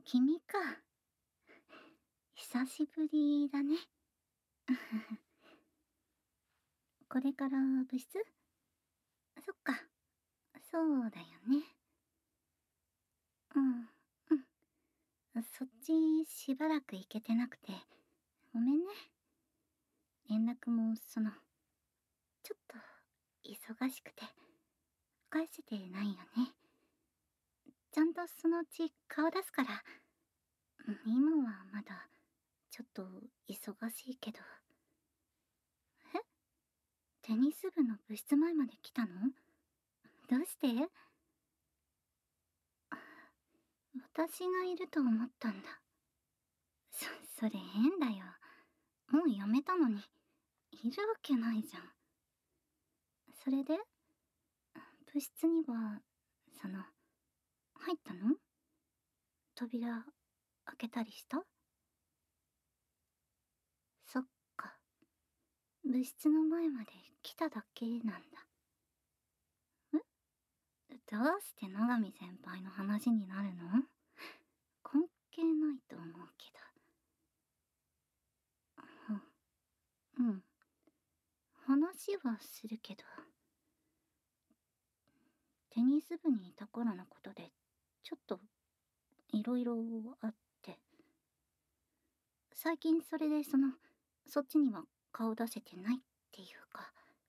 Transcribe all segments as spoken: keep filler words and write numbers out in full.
君か。久しぶりだね。これから部室？そっか。そうだよね。うん、うん。そっちしばらく行けてなくて、ごめんね。連絡もその、ちょっと忙しくて、返せてないよね。ちゃんとそのうち顔出すから。今はまだ、ちょっと忙しいけど。え？テニス部の部室前まで来たの？どうして？私がいると思ったんだ。そ、それ変だよ。もうやめたのに、いるわけないじゃん。それで、部室には、その、入ったの？扉、開けたりした？そっか。部室の前まで来ただけなんだ。え？どうして野上先輩の話になるの？関係ないと思うけど。うん。うん。話はするけど。テニス部にいた頃のことで、ちょっと、いろいろあって。最近それでその、そっちには顔出せてないっていうか。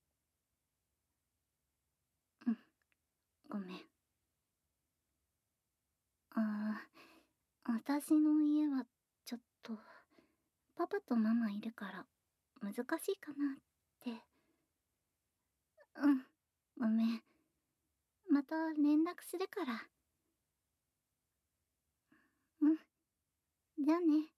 うん。ごめん。ああ、私の家は、ちょっと、パパとママいるから、難しいかなって。うん。ごめん。また連絡するから。うん。じゃあね。